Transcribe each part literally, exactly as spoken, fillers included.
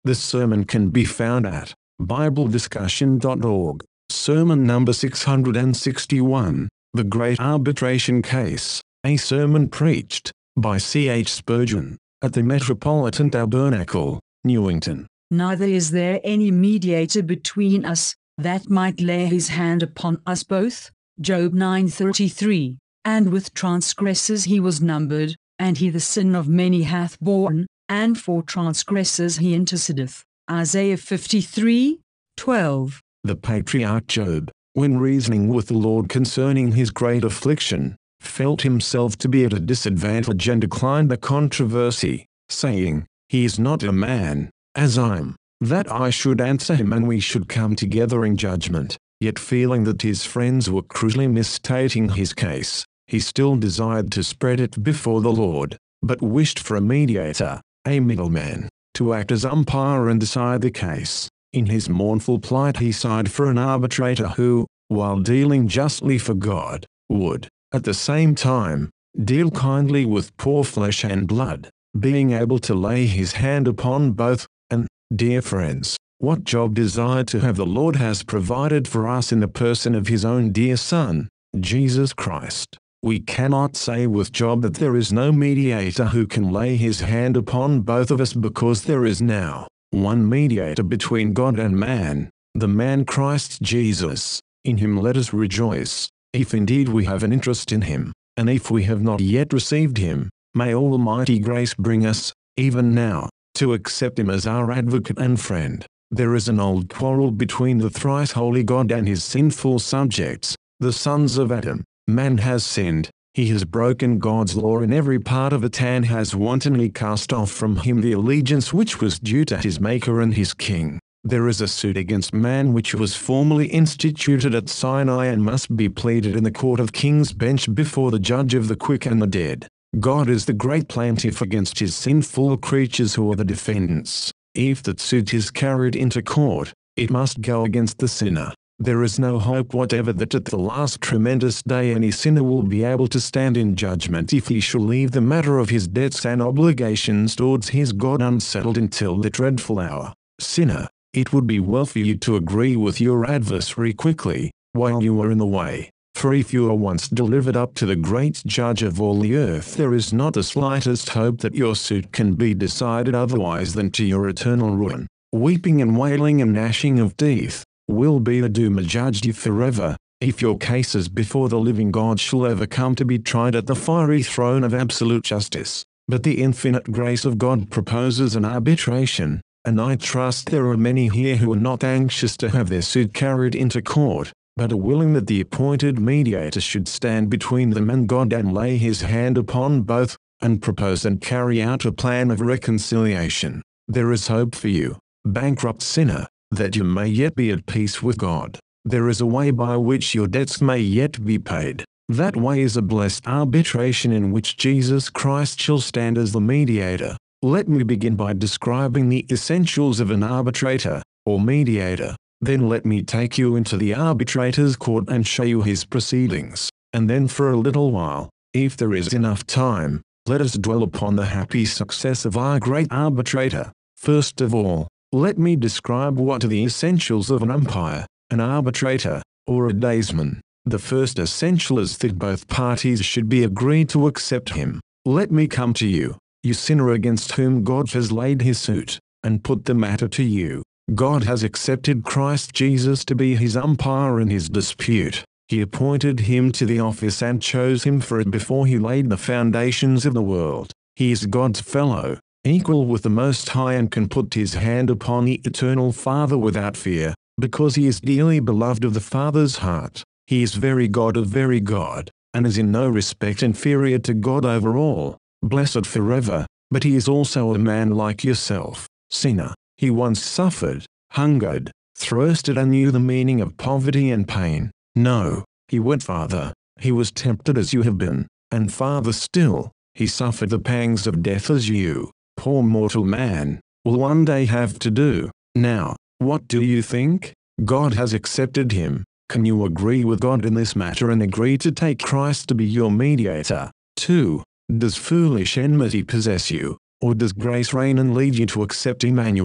This sermon can be found at bible discussion dot org. Sermon number six hundred sixty-one, The Great Arbitration Case, a sermon preached by C H Spurgeon at the Metropolitan Tabernacle, Newington. Neither is there any mediator between us, that might lay his hand upon us both. Job nine thirty-three. And with transgressors he was numbered, and he the sin of many hath borne, and for transgressors he intercedeth. Isaiah fifty-three twelve. The patriarch Job, when reasoning with the Lord concerning his great affliction, felt himself to be at a disadvantage and declined the controversy, saying, He is not a man, as I am, that I should answer him and we should come together in judgment. Yet feeling that his friends were cruelly misstating his case, he still desired to spread it before the Lord, but wished for a mediator, a middleman, to act as umpire and decide the case. In his mournful plight he sighed for an arbitrator who, while dealing justly for God, would, at the same time, deal kindly with poor flesh and blood, being able to lay his hand upon both. And, dear friends, what Job desired to have the Lord has provided for us in the person of his own dear Son, Jesus Christ. We cannot say with Job that there is no mediator who can lay his hand upon both of us, because there is now one mediator between God and man, the man Christ Jesus. In him let us rejoice, if indeed we have an interest in him, and if we have not yet received him, may almighty grace bring us, even now, to accept him as our advocate and friend. There is an old quarrel between the thrice holy God and his sinful subjects, the sons of Adam. Man has sinned, he has broken God's law in every part of it and has wantonly cast off from him the allegiance which was due to his Maker and his King. There is a suit against man which was formally instituted at Sinai and must be pleaded in the court of King's bench before the judge of the quick and the dead. God is the great plaintiff against his sinful creatures who are the defendants. If that suit is carried into court, it must go against the sinner. There is no hope whatever that at the last tremendous day any sinner will be able to stand in judgment if he shall leave the matter of his debts and obligations towards his God unsettled until the dreadful hour. Sinner, it would be well for you to agree with your adversary quickly, while you are in the way, for if you are once delivered up to the great Judge of all the earth, there is not the slightest hope that your suit can be decided otherwise than to your eternal ruin. Weeping and wailing and gnashing of teeth will be the doom adjudged you forever, if your cases before the living God shall ever come to be tried at the fiery throne of absolute justice. But the infinite grace of God proposes an arbitration, and I trust there are many here who are not anxious to have their suit carried into court, but are willing that the appointed mediator should stand between them and God and lay his hand upon both, and propose and carry out a plan of reconciliation. There is hope for you, bankrupt sinner, that you may yet be at peace with God. There is a way by which your debts may yet be paid. That way is a blessed arbitration in which Jesus Christ shall stand as the mediator. Let me begin by describing the essentials of an arbitrator, or mediator. Then let me take you into the arbitrator's court and show you his proceedings. And then for a little while, if there is enough time, let us dwell upon the happy success of our great arbitrator. First of all, let me describe what are the essentials of an umpire, an arbitrator, or a daysman. The first essential is that both parties should be agreed to accept him. Let me come to you, you sinner against whom God has laid his suit, and put the matter to you. God has accepted Christ Jesus to be his umpire in his dispute. He appointed him to the office and chose him for it before he laid the foundations of the world. He is God's fellow, equal with the Most High, and can put his hand upon the Eternal Father without fear, because he is dearly beloved of the Father's heart. He is very God of very God, and is in no respect inferior to God over all, blessed forever, but he is also a man like yourself, sinner. He once suffered, hungered, thirsted, and knew the meaning of poverty and pain. No, he went farther. He was tempted as you have been, and farther still, he suffered the pangs of death as you, poor mortal man, will one day have to do. Now, what do you think? God has accepted him. Can you agree with God in this matter and agree to take Christ to be your mediator? two. Does foolish enmity possess you, or does grace reign and lead you to accept Emmanuel,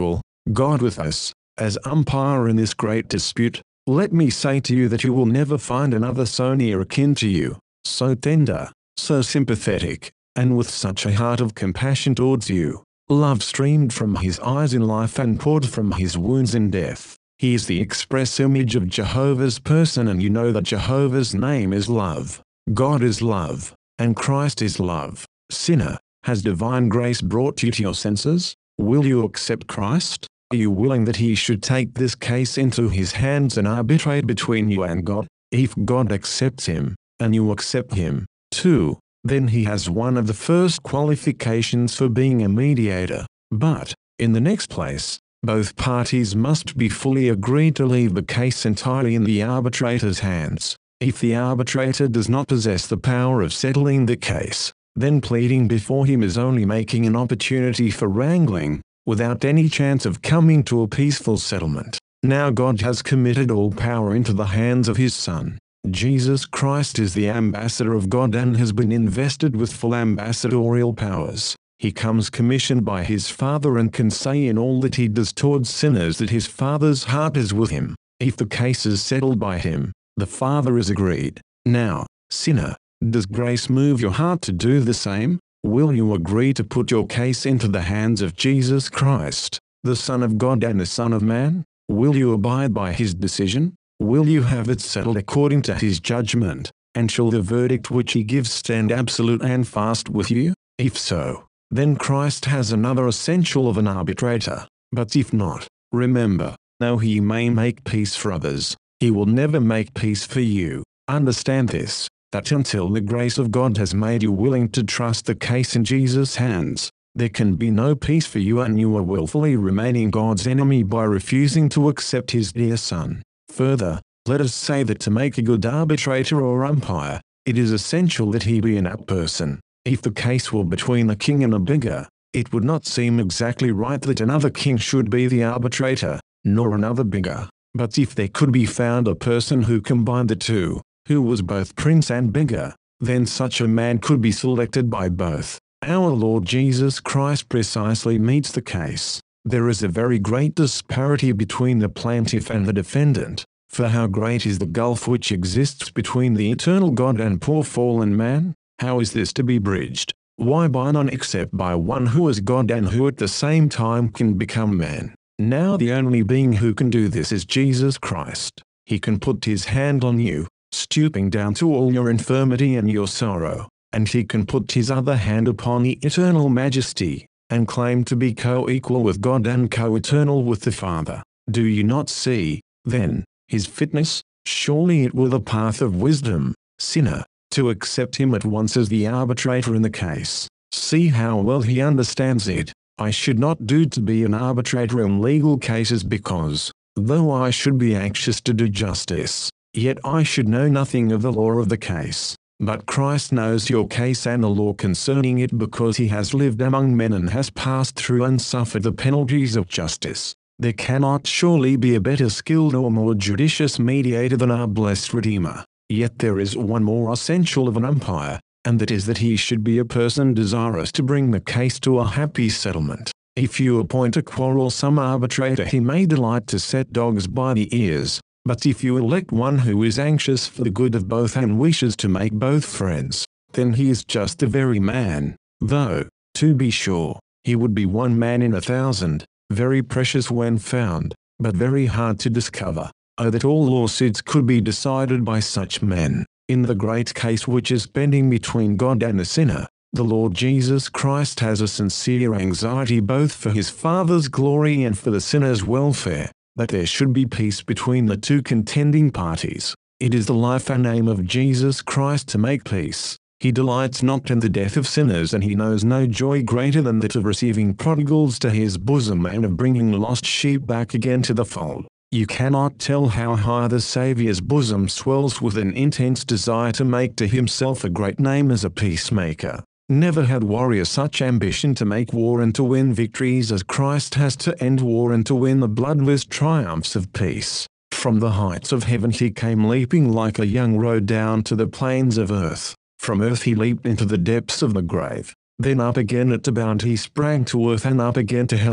God with us, as umpire in this great dispute. Let me say to you that you will never find another so near akin to you, so tender, so sympathetic, and with such a heart of compassion towards you. Love streamed from his eyes in life and poured from his wounds in death. He is the express image of Jehovah's person, and you know that Jehovah's name is love. God is love, and Christ is love. Sinner, has divine grace brought you to your senses? Will you accept Christ? Are you willing that he should take this case into his hands and arbitrate between you and God? If God accepts him, and you accept him, too, then he has one of the first qualifications for being a mediator. But, in the next place, both parties must be fully agreed to leave the case entirely in the arbitrator's hands. If the arbitrator does not possess the power of settling the case, then pleading before him is only making an opportunity for wrangling, without any chance of coming to a peaceful settlement. Now God has committed all power into the hands of his Son. Jesus Christ is the ambassador of God and has been invested with full ambassadorial powers. He comes commissioned by his Father and can say in all that he does towards sinners that his Father's heart is with him. If the case is settled by him, the Father is agreed. Now, sinner, does grace move your heart to do the same? Will you agree to put your case into the hands of Jesus Christ, the Son of God and the Son of Man? Will you abide by his decision? Will you have it settled according to his judgment, and shall the verdict which he gives stand absolute and fast with you? If so, then Christ has another essential of an arbitrator. But if not, remember, though he may make peace for others, he will never make peace for you. Understand this, that until the grace of God has made you willing to trust the case in Jesus' hands, there can be no peace for you, and you are willfully remaining God's enemy by refusing to accept his dear Son. Further, let us say that to make a good arbitrator or umpire, it is essential that he be an apt person. If the case were between a king and a beggar, it would not seem exactly right that another king should be the arbitrator, nor another beggar. But if there could be found a person who combined the two, who was both prince and beggar, then such a man could be selected by both. Our Lord Jesus Christ precisely meets the case. There is a very great disparity between the plaintiff and the defendant, for how great is the gulf which exists between the eternal God and poor fallen man? How is this to be bridged? Why by none except by one who is God and who at the same time can become man. Now the only being who can do this is Jesus Christ. He can put his hand on you, stooping down to all your infirmity and your sorrow, and he can put his other hand upon the eternal majesty, and claim to be co-equal with God and co-eternal with the Father. Do you not see, then, his fitness? Surely it were the path of wisdom, sinner, to accept him at once as the arbitrator in the case. See how well he understands it. I should not do to be an arbitrator in legal cases because, though I should be anxious to do justice, yet I should know nothing of the law of the case. But Christ knows your case and the law concerning it, because he has lived among men and has passed through and suffered the penalties of justice. There cannot surely be a better skilled or more judicious mediator than our blessed Redeemer. Yet there is one more essential of an umpire, and that is that he should be a person desirous to bring the case to a happy settlement. If you appoint a quarrelsome arbitrator, he may delight to set dogs by the ears. But if you elect one who is anxious for the good of both and wishes to make both friends, then he is just the very man, though, to be sure, he would be one man in a thousand, very precious when found, but very hard to discover. Oh, that all lawsuits could be decided by such men. In the great case which is pending between God and the sinner, the Lord Jesus Christ has a sincere anxiety both for his Father's glory and for the sinner's welfare, that there should be peace between the two contending parties. It is the life and aim of Jesus Christ to make peace. He delights not in the death of sinners, and he knows no joy greater than that of receiving prodigals to his bosom and of bringing lost sheep back again to the fold. You cannot tell how high the Saviour's bosom swells with an intense desire to make to himself a great name as a peacemaker. Never had warrior such ambition to make war and to win victories as Christ has to end war and to win the bloodless triumphs of peace. From the heights of heaven he came leaping like a young roe down to the plains of earth. From earth he leaped into the depths of the grave. Then up again at the bound he sprang to earth and up again to heaven.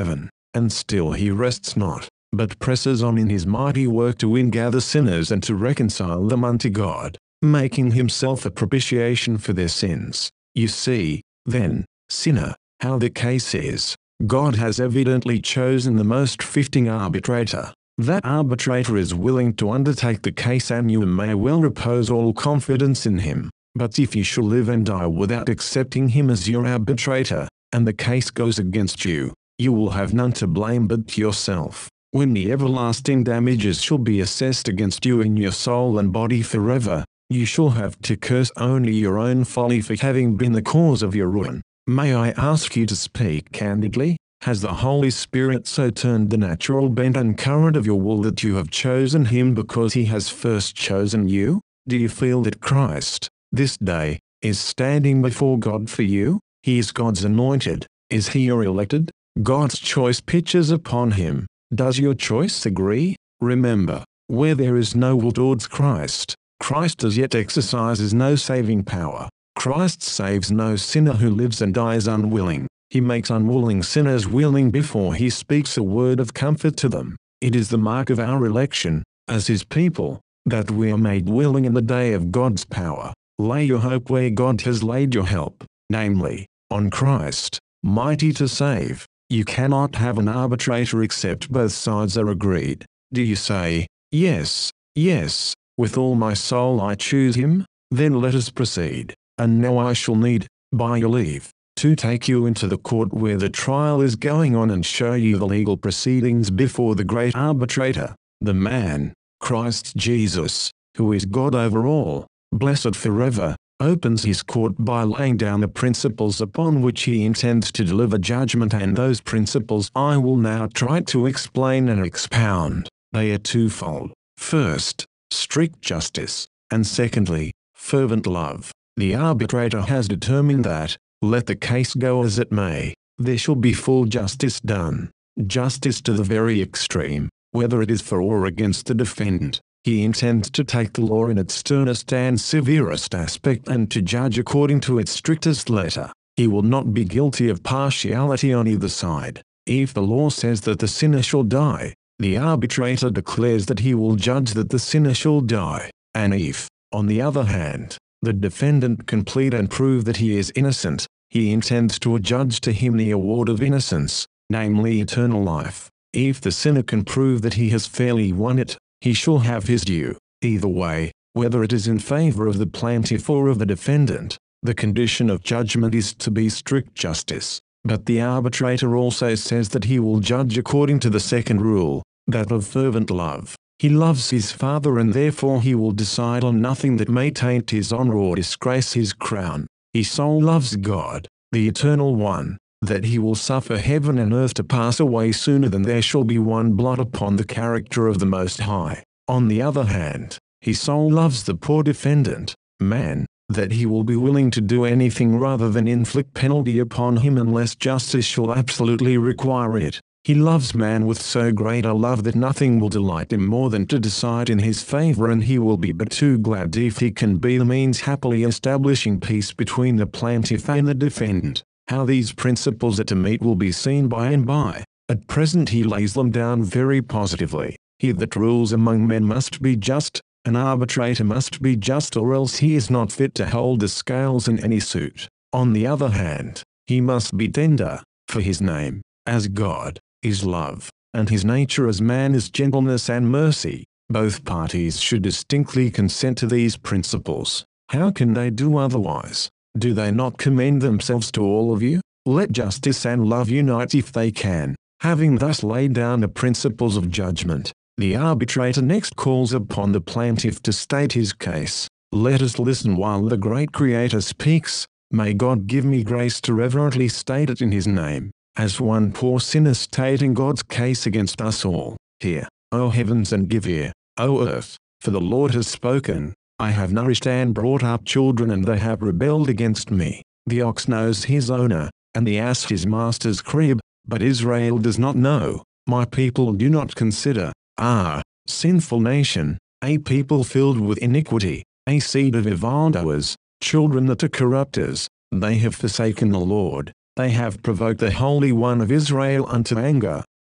and still he rests not, but presses on in his mighty work to ingather sinners and to reconcile them unto God, making himself a propitiation for their sins. You see, then, sinner, how the case is. God has evidently chosen the most fitting arbitrator. That arbitrator is willing to undertake the case, and you may well repose all confidence in him. But if you shall live and die without accepting him as your arbitrator, and the case goes against you, you will have none to blame but yourself. When the everlasting damages shall be assessed against you in your soul and body forever, you shall have to curse only your own folly for having been the cause of your ruin. May I ask you to speak candidly? Has the Holy Spirit so turned the natural bent and current of your will that you have chosen him because he has first chosen you? Do you feel that Christ, this day, is standing before God for you? He is God's anointed. Is he your elected? God's choice pitches upon him. Does your choice agree? Remember, where there is no will towards Christ, Christ as yet exercises no saving power. Christ saves no sinner who lives and dies unwilling. He makes unwilling sinners willing before he speaks a word of comfort to them. It is the mark of our election, as his people, that we are made willing in the day of God's power. Lay your hope where God has laid your help, namely, on Christ, mighty to save. You cannot have an arbitrator except both sides are agreed. Do you say, yes, yes, with all my soul I choose him? Then let us proceed. And now I shall need, by your leave, to take you into the court where the trial is going on and show you the legal proceedings before the great arbitrator, the man, Christ Jesus, who is God over all, blessed forever, opens his court by laying down the principles upon which he intends to deliver judgment, and those principles I will now try to explain and expound. They are twofold. First, strict justice, and secondly, fervent love. The arbitrator has determined that, let the case go as it may, there shall be full justice done. Justice to the very extreme, whether it is for or against the defendant. He intends to take the law in its sternest and severest aspect and to judge according to its strictest letter. He will not be guilty of partiality on either side. If the law says that the sinner shall die, the arbitrator declares that he will judge that the sinner shall die. And if, on the other hand, the defendant can plead and prove that he is innocent, he intends to adjudge to him the award of innocence, namely eternal life. If the sinner can prove that he has fairly won it, he shall have his due. Either way, whether it is in favor of the plaintiff or of the defendant, the condition of judgment is to be strict justice. But the arbitrator also says that he will judge according to the second rule, that of fervent love. He loves his Father, and therefore he will decide on nothing that may taint his honor or disgrace his crown. He so loves God, the Eternal One, that he will suffer heaven and earth to pass away sooner than there shall be one blot upon the character of the Most High. On the other hand, he so loves the poor defendant, man, that he will be willing to do anything rather than inflict penalty upon him unless justice shall absolutely require it. He loves man with so great a love that nothing will delight him more than to decide in his favor, and he will be but too glad if he can be the means happily establishing peace between the plaintiff and the defendant. How these principles are to meet will be seen by and by. At present he lays them down very positively. He that rules among men must be just, an arbitrator must be just, or else he is not fit to hold the scales in any suit. On the other hand, he must be tender, for his name, as God, is love, and his nature as man is gentleness and mercy. Both parties should distinctly consent to these principles. How can they do otherwise? Do they not commend themselves to all of you? Let justice and love unite if they can. Having thus laid down the principles of judgment, the arbitrator next calls upon the plaintiff to state his case. Let us listen while the great Creator speaks. May God give me grace to reverently state it in his name, as one poor sinner stating God's case against us all. Hear, O heavens, and give ear, O earth, for the Lord has spoken. I have nourished and brought up children, and they have rebelled against me. The ox knows his owner, and the ass his master's crib, but Israel does not know. My people do not consider. Ah, sinful nation, a people filled with iniquity, a seed of evildoers, children that are corrupters. They have forsaken the Lord. They have provoked the Holy One of Israel unto anger.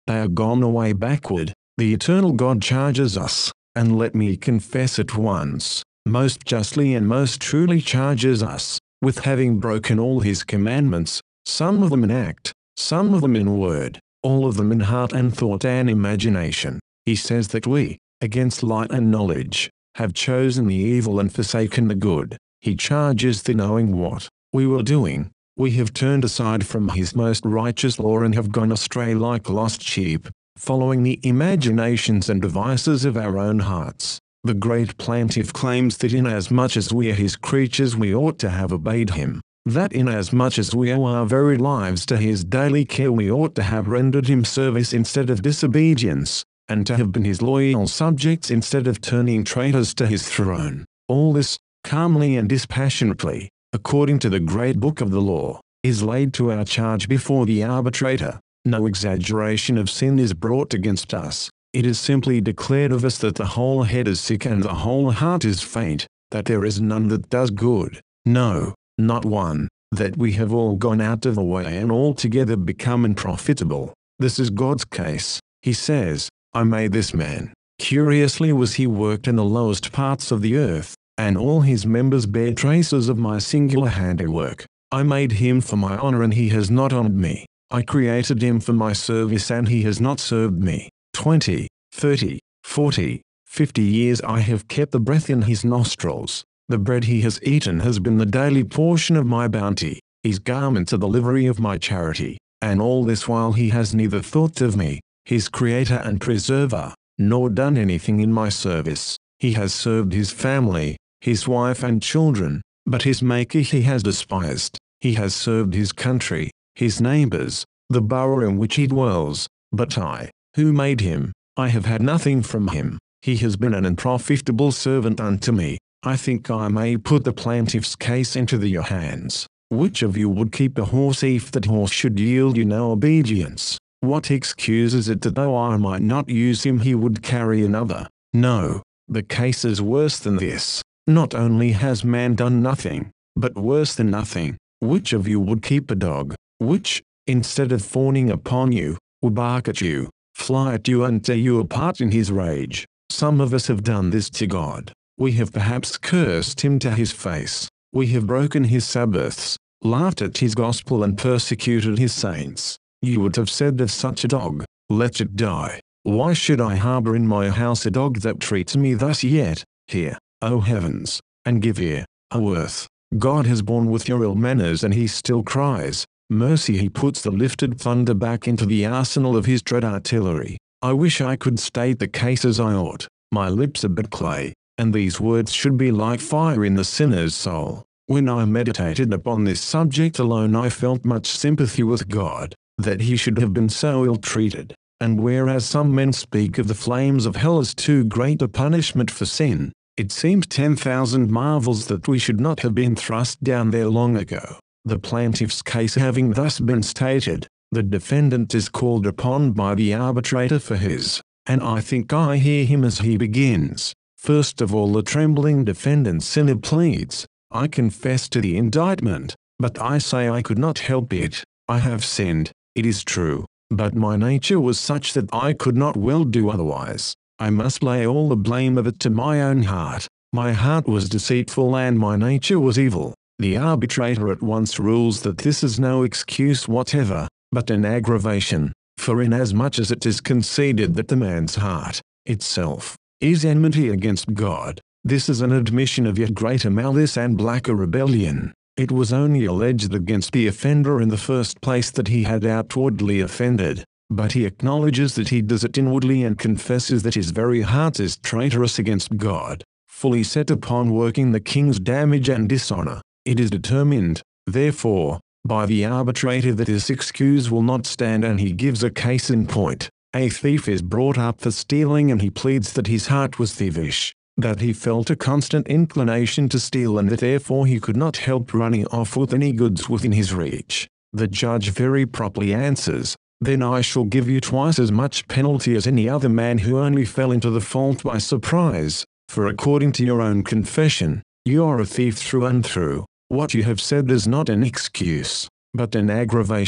they are gone away backward. The eternal God charges us, and let me confess at once, most justly and most truly charges us, with having broken all his commandments, some of them in act, some of them in word, all of them in heart and thought and imagination. He says that we, against light and knowledge, have chosen the evil and forsaken the good. He charges the knowing what we were doing. We have turned aside from his most righteous law and have gone astray like lost sheep, following the imaginations and devices of our own hearts. The great plaintiff claims that inasmuch as we are his creatures we ought to have obeyed him, that inasmuch as we owe our very lives to his daily care we ought to have rendered him service instead of disobedience, and to have been his loyal subjects instead of turning traitors to his throne. All this, calmly and dispassionately, according to the great book of the law, is laid to our charge before the arbitrator. No exaggeration of sin is brought against us. It is simply declared of us that the whole head is sick and the whole heart is faint, that there is none that does good, no, not one, that we have all gone out of the way and altogether become unprofitable. This is God's case. He says, I made this man. Curiously was he worked in the lowest parts of the earth, and all his members bear traces of my singular handiwork. I made him for my honor and he has not honored me. I created him for my service and he has not served me. Twenty, thirty, forty, fifty years I have kept the breath in his nostrils. The bread he has eaten has been the daily portion of my bounty. His garments are the livery of my charity. And all this while he has neither thought of me, his creator and preserver, nor done anything in my service. He has served his family, his wife and children, but his maker he has despised. He has served his country, his neighbors, the borough in which he dwells, but I, who made him, I have had nothing from him. He has been an unprofitable servant unto me. I think I may put the plaintiff's case into your hands. Which of you would keep a horse if that horse should yield you no obedience? What excuse is it that though I might not use him he would carry another? No, the case is worse than this. Not only has man done nothing, but worse than nothing. Which of you would keep a dog, which, instead of fawning upon you, will bark at you, fly at you and tear you apart in his rage? Some of us have done this to God. We have perhaps cursed him to his face. We have broken his Sabbaths, laughed at his gospel and persecuted his saints. You would have said of such a dog, let it die. Why should I harbor in my house a dog that treats me thus? Yet, hear, O heavens, and give ear, O earth. God has borne with your ill manners and he still cries, mercy. He puts the lifted thunder back into the arsenal of his dread artillery. I wish I could state the case as I ought. My lips are but clay, and these words should be like fire in the sinner's soul. When I meditated upon this subject alone I felt much sympathy with God, that he should have been so ill-treated. And whereas some men speak of the flames of hell as too great a punishment for sin, it seems ten thousand marvels that we should not have been thrust down there long ago. The plaintiff's case having thus been stated, the defendant is called upon by the arbitrator for his, and I think I hear him as he begins. First of all the trembling defendant sinner pleads, I confess to the indictment, but I say I could not help it. I have sinned, it is true, but my nature was such that I could not well do otherwise. I must lay all the blame of it to my own heart. My heart was deceitful and my nature was evil. The arbitrator at once rules that this is no excuse whatever, but an aggravation, for inasmuch as it is conceded that the man's heart, itself, is enmity against God, this is an admission of yet greater malice and blacker rebellion. It was only alleged against the offender in the first place that he had outwardly offended, but he acknowledges that he does it inwardly and confesses that his very heart is traitorous against God, fully set upon working the king's damage and dishonor. It is determined, therefore, by the arbitrator that his excuse will not stand and he gives a case in point. A thief is brought up for stealing and he pleads that his heart was thievish, that he felt a constant inclination to steal and that therefore he could not help running off with any goods within his reach. The judge very properly answers, then I shall give you twice as much penalty as any other man who only fell into the fault by surprise, for according to your own confession, you are a thief through and through. What you have said is not an excuse, but an aggravation.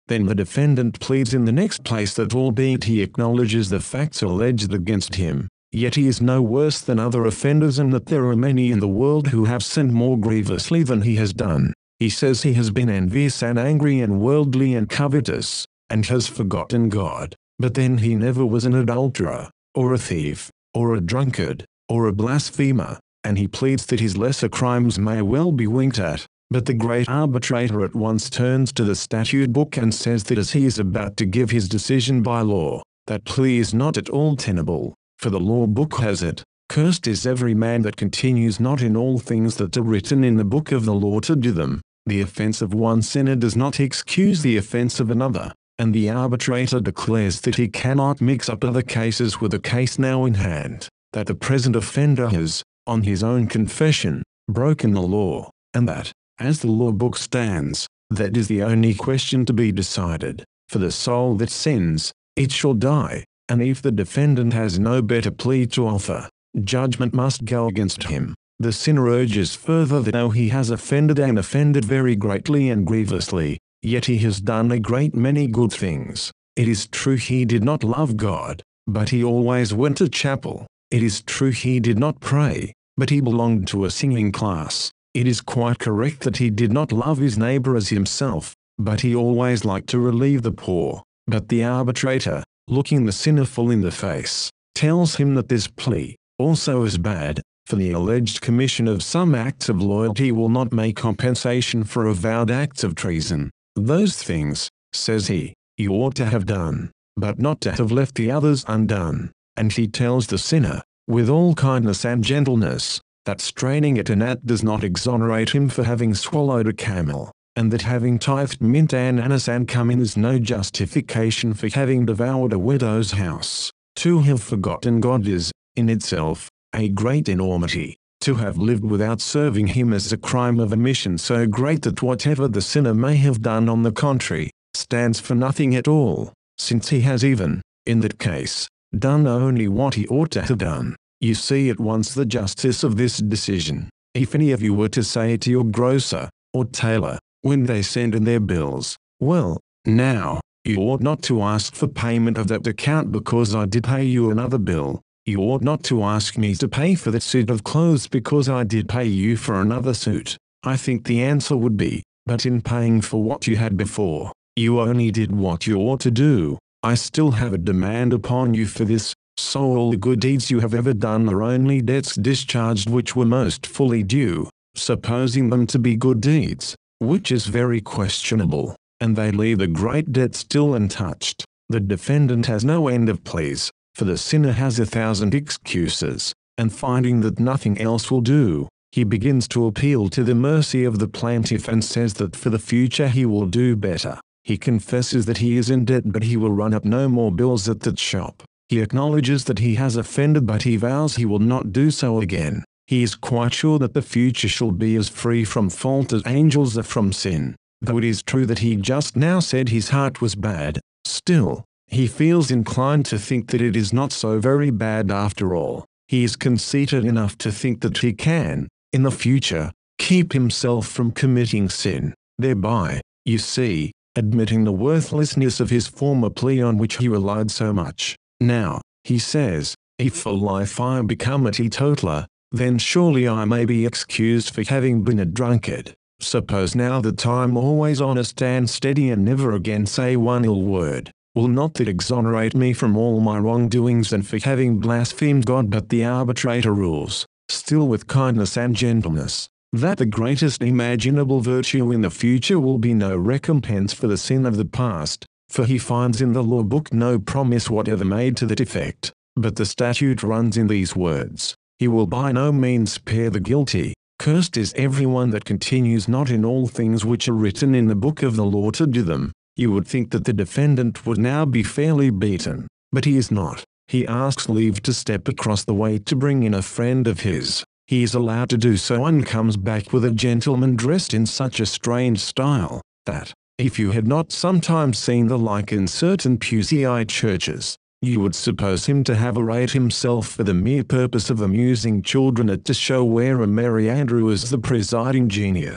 Then the defendant pleads in the next place that albeit he acknowledges the facts alleged against him, yet he is no worse than other offenders, and that there are many in the world who have sinned more grievously than he has done. He says he has been envious and angry and worldly and covetous, and has forgotten God. But then he never was an adulterer, or a thief, or a drunkard, or a blasphemer, and he pleads that his lesser crimes may well be winked at. But the great arbitrator at once turns to the statute book and says that as he is about to give his decision by law, that plea is not at all tenable, for the law book has it, "Cursed is every man that continues not in all things that are written in the book of the law to do them." The offense of one sinner does not excuse the offense of another, and the arbitrator declares that he cannot mix up other cases with the case now in hand, that the present offender has, on his own confession, broken the law, and that, as the law book stands, that is the only question to be decided. For the soul that sins, it shall die, and if the defendant has no better plea to offer, judgment must go against him. The sinner urges further that though he has offended and offended very greatly and grievously, yet he has done a great many good things. It is true he did not love God, but he always went to chapel. It is true he did not pray, but he belonged to a singing class. It is quite correct that he did not love his neighbor as himself, but he always liked to relieve the poor. But the arbitrator, looking the sinner full in the face, tells him that this plea also is bad, for the alleged commission of some acts of loyalty will not make compensation for avowed acts of treason. Those things, says he, you ought to have done, but not to have left the others undone. And he tells the sinner, with all kindness and gentleness, that straining at a gnat does not exonerate him for having swallowed a camel, and that having tithed mint and anise and cumin is no justification for having devoured a widow's house. To have forgotten God is, in itself, a great enormity. To have lived without serving him is a crime of omission so great that whatever the sinner may have done on the contrary, stands for nothing at all, since he has even, in that case, done only what he ought to have done. You see at once the justice of this decision. If any of you were to say to your grocer, or tailor, when they send in their bills, "Well, now, you ought not to ask for payment of that account because I did pay you another bill. You ought not to ask me to pay for that suit of clothes because I did pay you for another suit," I think the answer would be, "But in paying for what you had before, you only did what you ought to do. I still have a demand upon you for this, so all the good deeds you have ever done are only debts discharged which were most fully due, supposing them to be good deeds, which is very questionable, and they leave the great debt still untouched." The defendant has no end of pleas, for the sinner has a thousand excuses, and finding that nothing else will do, he begins to appeal to the mercy of the plaintiff and says that for the future he will do better. He confesses that he is in debt but he will run up no more bills at that shop. He acknowledges that he has offended but he vows he will not do so again. He is quite sure that the future shall be as free from fault as angels are from sin. Though it is true that he just now said his heart was bad, still, he feels inclined to think that it is not so very bad after all. He is conceited enough to think that he can, in the future, keep himself from committing sin, thereby, you see, admitting the worthlessness of his former plea on which he relied so much. Now, he says, if for life I become a teetotaler, then surely I may be excused for having been a drunkard. Suppose now that I am always honest and steady and never again say one ill word. Will not that exonerate me from all my wrongdoings and for having blasphemed God? But the arbitrator rules, still with kindness and gentleness, that the greatest imaginable virtue in the future will be no recompense for the sin of the past, for he finds in the law book no promise whatever made to that effect. But the statute runs in these words, he will by no means spare the guilty. Cursed is everyone that continues not in all things which are written in the book of the law to do them. You would think that the defendant would now be fairly beaten, but he is not. He asks leave to step across the way to bring in a friend of his. He is allowed to do so and comes back with a gentleman dressed in such a strange style, that, if you had not sometimes seen the like in certain Puseyite churches, you would suppose him to have arrayed himself for the mere purpose of amusing children at a show where a Merry Andrew is the presiding genius.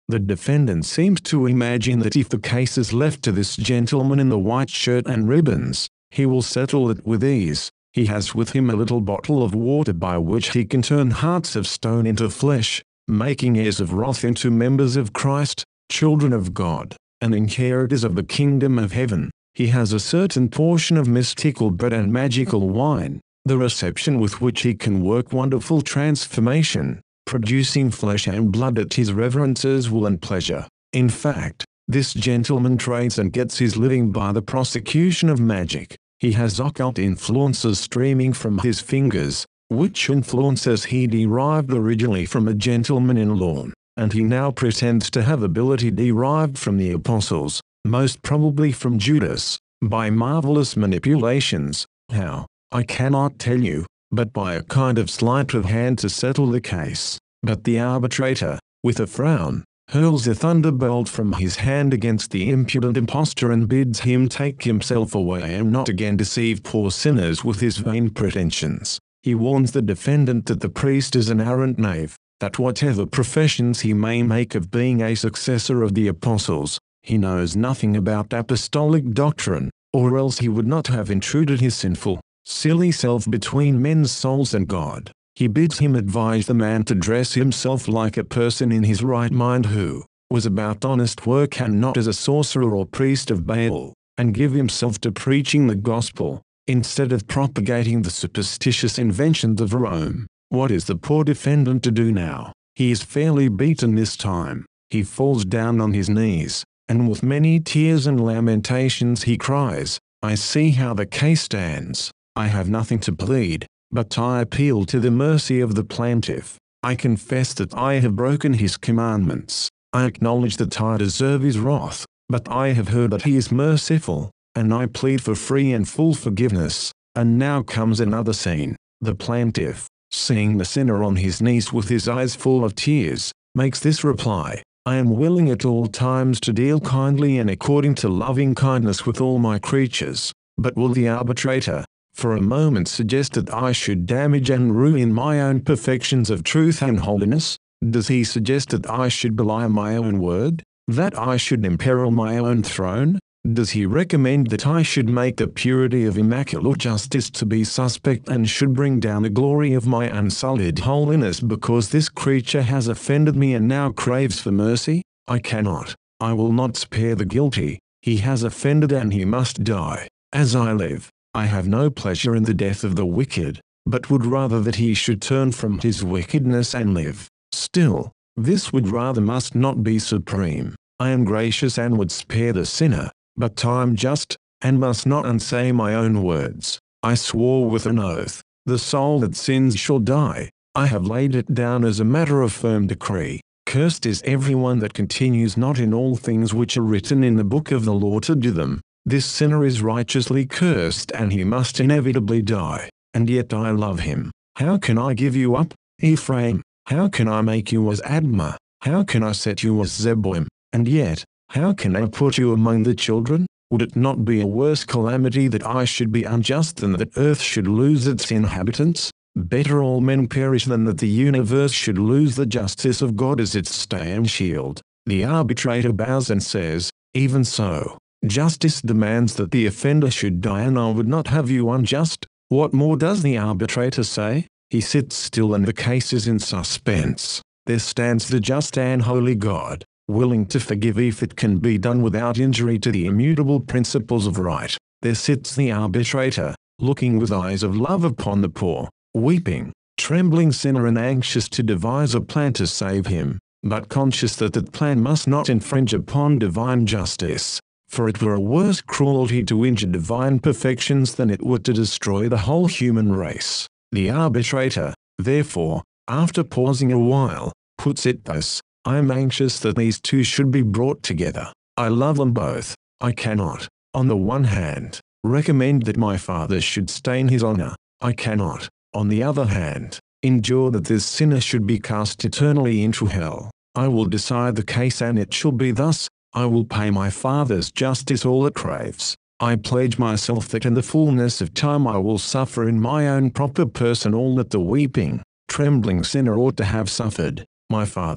The defendant seems to imagine that if the case is left to this gentleman in the white shirt and ribbons, he will settle it with ease. He has with him a little bottle of water by which he can turn hearts of stone into flesh, making heirs of wrath into members of Christ, children of God, and inheritors of the kingdom of heaven. He has a certain portion of mystical bread and magical wine, the reception with which he can work wonderful transformation, producing flesh and blood at his reverence's will and pleasure. In fact, this gentleman trades and gets his living by the prosecution of magic. He has occult influences streaming from his fingers, which influences he derived originally from a gentleman in lawn, and he now pretends to have ability derived from the apostles, most probably from Judas, by marvelous manipulations. How, I cannot tell you, but by a kind of sleight of hand to settle the case. But the arbitrator, with a frown, hurls a thunderbolt from his hand against the impudent impostor and bids him take himself away and not again deceive poor sinners with his vain pretensions. He warns the defendant that the priest is an arrant knave, that whatever professions he may make of being a successor of the apostles, he knows nothing about apostolic doctrine, or else he would not have intruded his sinful, silly self between men's souls and God. He bids him advise the man to dress himself like a person in his right mind who was about honest work and not as a sorcerer or priest of Baal, and give himself to preaching the gospel, instead of propagating the superstitious inventions of Rome. What is the poor defendant to do now? He is fairly beaten this time. He falls down on his knees, and with many tears and lamentations he cries, I see how the case stands. I have nothing to plead, but I appeal to the mercy of the plaintiff. I confess that I have broken his commandments. I acknowledge that I deserve his wrath, but I have heard that he is merciful, and I plead for free and full forgiveness. And now comes another scene. The plaintiff, seeing the sinner on his knees with his eyes full of tears, makes this reply, I am willing at all times to deal kindly and according to loving kindness with all my creatures. But will the arbitrator, for a moment, suggest that I should damage and ruin my own perfections of truth and holiness? Does he suggest that I should belie my own word? That I should imperil my own throne? Does he recommend that I should make the purity of immaculate justice to be suspect and should bring down the glory of my unsullied holiness because this creature has offended me and now craves for mercy? I cannot. I will not spare the guilty. He has offended and he must die. As I live, I have no pleasure in the death of the wicked, but would rather that he should turn from his wickedness and live. Still, this would rather must not be supreme. I am gracious and would spare the sinner, but I am just, and must not unsay my own words. I swore with an oath, the soul that sins shall die. I have laid it down as a matter of firm decree. Cursed is everyone that continues not in all things which are written in the book of the law to do them. This sinner is righteously cursed and he must inevitably die, and yet I love him. How can I give you up, Ephraim? How can I make you as Admah? How can I set you as Zeboim? And yet, how can I put you among the children? Would it not be a worse calamity that I should be unjust than that earth should lose its inhabitants? Better all men perish than that the universe should lose the justice of God as its stay and shield. The arbitrator bows and says, even so. Justice demands that the offender should die and I would not have you unjust. What more does the arbitrator say? He sits still and the case is in suspense. There stands the just and holy God, willing to forgive if it can be done without injury to the immutable principles of right. There sits the arbitrator, looking with eyes of love upon the poor, weeping, trembling sinner and anxious to devise a plan to save him, but conscious that that plan must not infringe upon divine justice. For it were a worse cruelty to injure divine perfections than it would to destroy the whole human race. The arbitrator, therefore, after pausing a while, puts it thus, I am anxious that these two should be brought together. I love them both. I cannot, on the one hand, recommend that my father should stain his honor. I cannot, on the other hand, endure that this sinner should be cast eternally into hell. I will decide the case and it shall be thus. I will pay my father's justice all it craves. I pledge myself that in the fullness of time I will suffer in my own proper person all that the weeping, trembling sinner ought to have suffered. My father,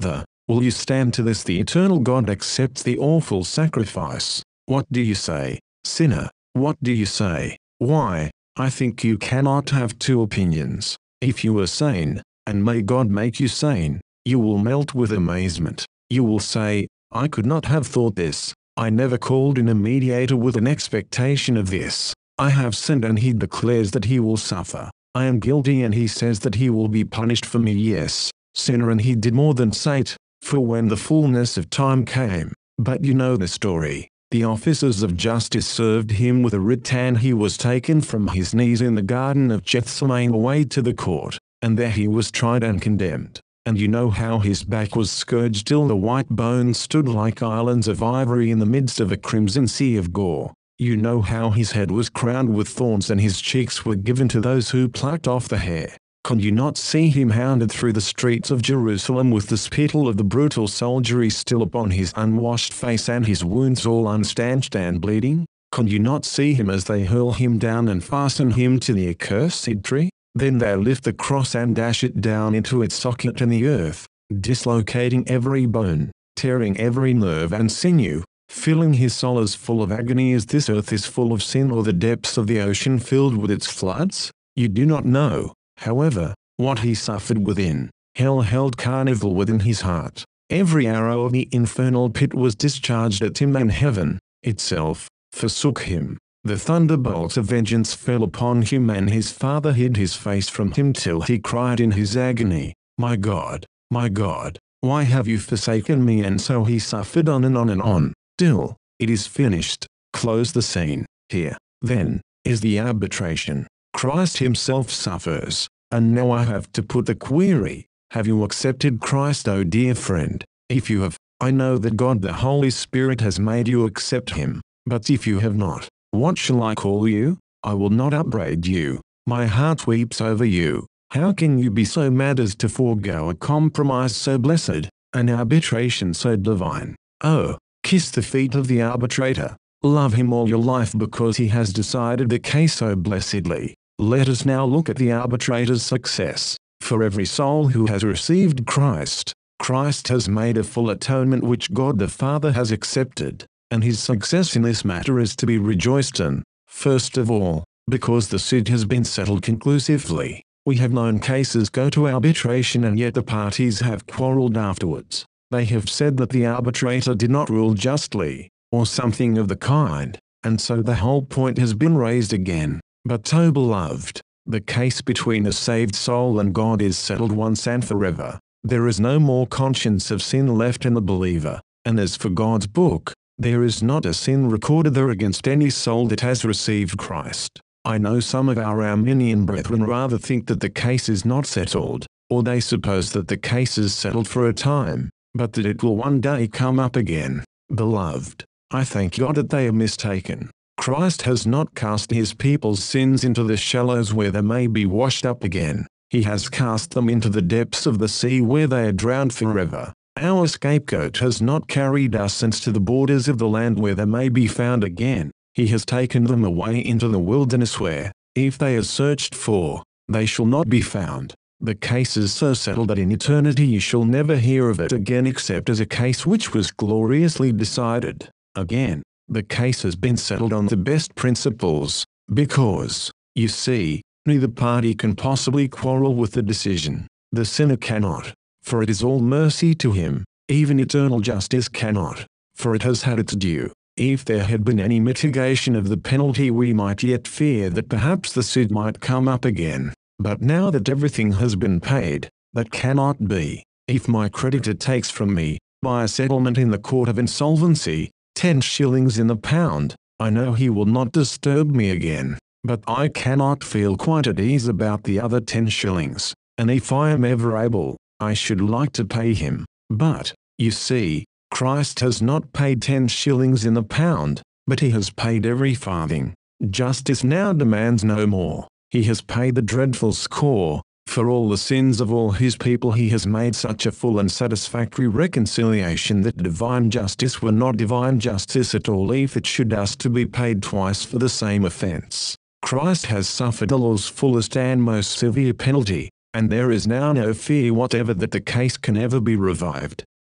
Will you stand to this? The eternal God accepts the awful sacrifice. What do you say, sinner? What do you say? Why, I think you cannot have two opinions. If you are sane, and may God make you sane, you will melt with amazement. You will say, I could not have thought this. I never called in a mediator with an expectation of this. I have sinned, and he declares that he will suffer. I am guilty, and he says that he will be punished for me. Yes, sinner, and he did more than say it, for when the fullness of time came. But you know the story. The officers of justice served him with a writ, and he was taken from his knees in the garden of Gethsemane away to the court, and there he was tried and condemned. And you know how his back was scourged till the white bones stood like islands of ivory in the midst of a crimson sea of gore. You know how his head was crowned with thorns, and his cheeks were given to those who plucked off the hair. Can you not see him hounded through the streets of Jerusalem with the spittle of the brutal soldiery still upon his unwashed face, and his wounds all unstanched and bleeding? Can you not see him as they hurl him down and fasten him to the accursed tree? Then they lift the cross and dash it down into its socket in the earth, dislocating every bone, tearing every nerve and sinew, filling his soul as full of agony as this earth is full of sin, or the depths of the ocean filled with its floods? You do not know, however, what he suffered within. Hell held carnival within his heart. Every arrow of the infernal pit was discharged at him, and heaven itself forsook him. The thunderbolts of vengeance fell upon him, and his Father hid his face from him till he cried in his agony, My God, my God, why have you forsaken me? And so he suffered on and on and on, till it is finished. Close the scene. Here, then, is the arbitration. Christ himself suffers, and now I have to put the query, have you accepted Christ, O dear friend? If you have, I know that God the Holy Spirit has made you accept him, but if you have not, what shall I call you? I will not upbraid you. My heart weeps over you. How can you be so mad as to forego a compromise so blessed, an arbitration so divine? Oh, kiss the feet of the arbitrator. Love him all your life because he has decided the case so blessedly. Let us now look at the arbitrator's success. For every soul who has received Christ, Christ has made a full atonement which God the Father has accepted, and his success in this matter is to be rejoiced in. First of all, because the suit has been settled conclusively. We have known cases go to arbitration, and yet the parties have quarreled afterwards. They have said that the arbitrator did not rule justly, or something of the kind, and so the whole point has been raised again. But oh beloved, the case between a saved soul and God is settled once and forever. There is no more conscience of sin left in the believer, and as for God's book, there is not a sin recorded there against any soul that has received Christ. I know some of our Arminian brethren rather think that the case is not settled, or they suppose that the case is settled for a time, but that it will one day come up again. Beloved, I thank God that they are mistaken. Christ has not cast his people's sins into the shallows where they may be washed up again. He has cast them into the depths of the sea where they are drowned forever. Our scapegoat has not carried our sins to the borders of the land where they may be found again. He has taken them away into the wilderness where, if they are searched for, they shall not be found. The case is so settled that in eternity you shall never hear of it again except as a case which was gloriously decided. Again, the case has been settled on the best principles, because, you see, neither party can possibly quarrel with the decision. The sinner cannot, for it is all mercy to him. Even eternal justice cannot, for it has had its due. If there had been any mitigation of the penalty, we might yet fear that perhaps the suit might come up again. But now that everything has been paid, that cannot be. If my creditor takes from me, by a settlement in the court of insolvency, ten shillings in the pound, I know he will not disturb me again. But I cannot feel quite at ease about the other ten shillings, and if I am ever able, I should like to pay him. But, you see, Christ has not paid ten shillings in the pound, but he has paid every farthing. Justice now demands no more. He has paid the dreadful score. For all the sins of all his people he has made such a full and satisfactory reconciliation that divine justice were not divine justice at all if it should ask to be paid twice for the same offense. Christ has suffered the law's fullest and most severe penalty, and there is now no fear whatever that the case can ever be revived.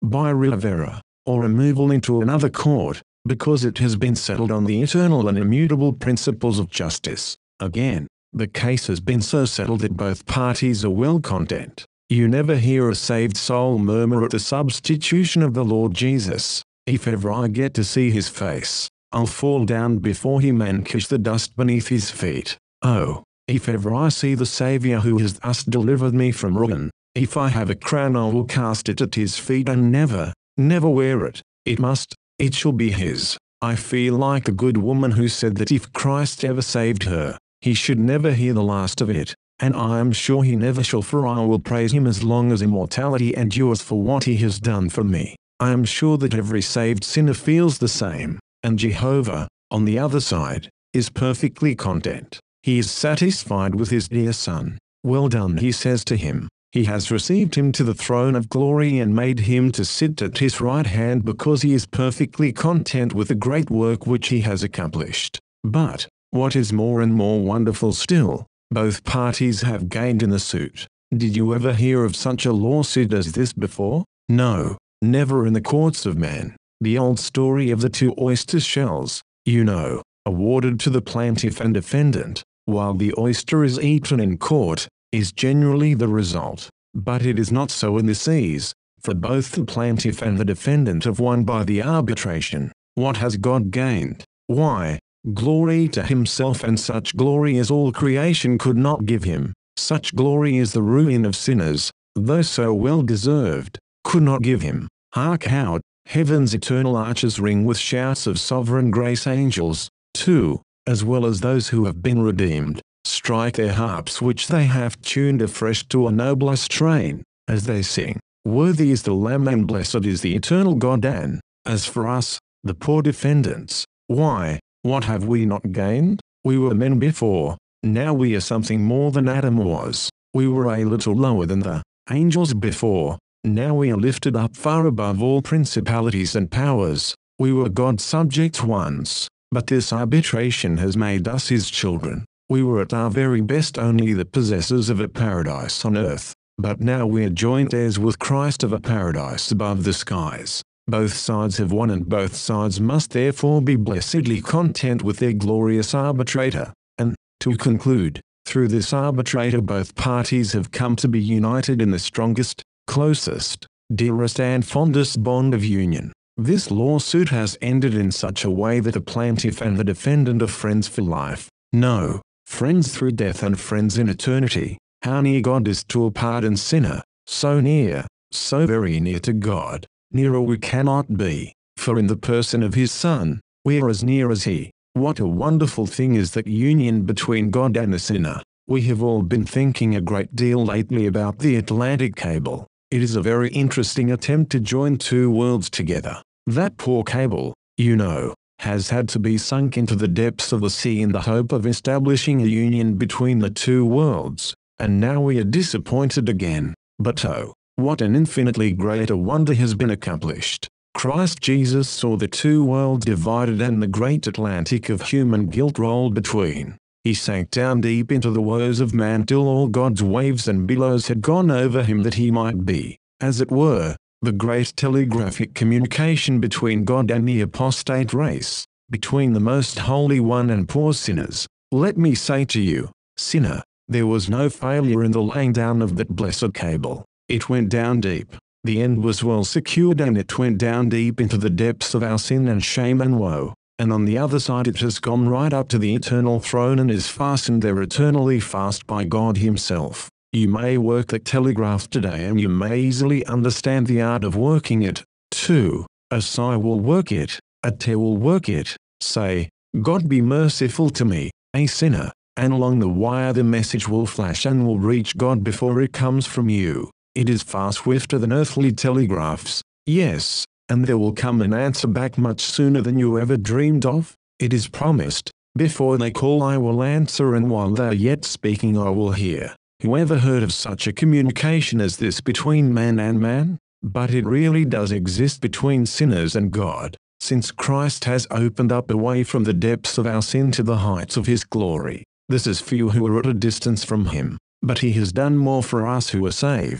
by writ of error, or removal into another court, because it has been settled on the eternal and immutable principles of justice. Again, the case has been so settled that both parties are well content. You never hear a saved soul murmur at the substitution of the Lord Jesus. If ever I get to see his face, I'll fall down before him and kiss the dust beneath his feet. Oh, if ever I see the Saviour who has thus delivered me from ruin, if I have a crown I will cast it at his feet and never, never wear it. It must, it shall be his. I feel like the good woman who said that if Christ ever saved her, he should never hear the last of it, and I am sure he never shall, for I will praise him as long as immortality endures for what he has done for me. I am sure that every saved sinner feels the same, and Jehovah, on the other side, is perfectly content. He is satisfied with his dear Son. Well done, he says to him. He has received him to the throne of glory and made him to sit at his right hand because he is perfectly content with the great work which he has accomplished. But, what is more and more wonderful still, both parties have gained in the suit. Did you ever hear of such a lawsuit as this before? No, never in the courts of man. The old story of the two oyster shells, you know, awarded to the plaintiff and defendant, while the oyster is eaten in court, is generally the result. But it is not so in the seas, for both the plaintiff and the defendant have won by the arbitration. What has God gained? Why, glory to himself, and such glory as all creation could not give him. Such glory as the ruin of sinners, though so well deserved, could not give him. Hark how heaven's eternal arches ring with shouts of sovereign grace. Angels, too, as well as those who have been redeemed, strike their harps which they have tuned afresh to a nobler strain, as they sing, "Worthy is the Lamb and blessed is the eternal God." And, as for us, the poor defendants, why, what have we not gained? We were men before, now we are something more than Adam was. We were a little lower than the angels before, now we are lifted up far above all principalities and powers. We were God's subjects once, but this arbitration has made us his children. We were at our very best only the possessors of a paradise on earth, but now we are joint heirs with Christ of a paradise above the skies. Both sides have won, and both sides must therefore be blessedly content with their glorious arbitrator. And, to conclude, through this arbitrator both parties have come to be united in the strongest, closest, dearest and fondest bond of union. This lawsuit has ended in such a way that the plaintiff and the defendant are friends for life. No, friends through death and friends in eternity. How near God is to a pardoned sinner, so near, so very near to God. Nearer we cannot be, for in the person of his Son, we are as near as he. What a wonderful thing is that union between God and the sinner. We have all been thinking a great deal lately about the Atlantic cable. It is a very interesting attempt to join two worlds together. That poor cable, you know, has had to be sunk into the depths of the sea in the hope of establishing a union between the two worlds, and now we are disappointed again. But oh, what an infinitely greater wonder has been accomplished. Christ Jesus saw the two worlds divided and the great Atlantic of human guilt rolled between. He sank down deep into the woes of man till all God's waves and billows had gone over him, that he might be, as it were, the great telegraphic communication between God and the apostate race, between the most holy one and poor sinners. Let me say to you, sinner, there was no failure in the laying down of that blessed cable. It went down deep. The end was well secured, and it went down deep into the depths of our sin and shame and woe. And on the other side it has gone right up to the eternal throne and is fastened there eternally fast by God himself. You may work the telegraph today and you may easily understand the art of working it, too. A sigh will work it, a tear will work it. Say, God be merciful to me, a sinner, and along the wire the message will flash and will reach God before it comes from you. It is far swifter than earthly telegraphs, yes, and there will come an answer back much sooner than you ever dreamed of. It is promised, before they call I will answer, and while they are yet speaking I will hear. Who ever heard of such a communication as this between man and man? But it really does exist between sinners and God, since Christ has opened up a way from the depths of our sin to the heights of his glory. This is few who are at a distance from him, but he has done more for us who are saved.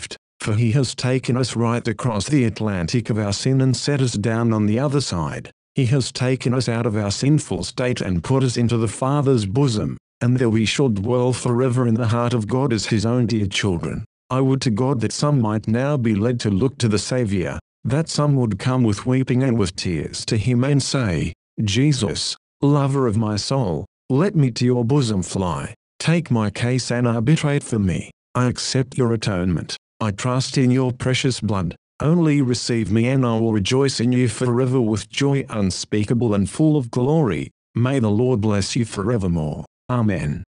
for he has taken us right across the Atlantic of our sin and set us down on the other side. He has taken us out of our sinful state and put us into the Father's bosom, and there we shall dwell forever in the heart of God as his own dear children. I would to God that some might now be led to look to the Saviour, that some would come with weeping and with tears to him and say, Jesus, lover of my soul, let me to your bosom fly. Take my case and arbitrate for me. I accept your atonement. I trust in your precious blood. Only receive me and I will rejoice in you forever with joy unspeakable and full of glory. May the Lord bless you forevermore. Amen.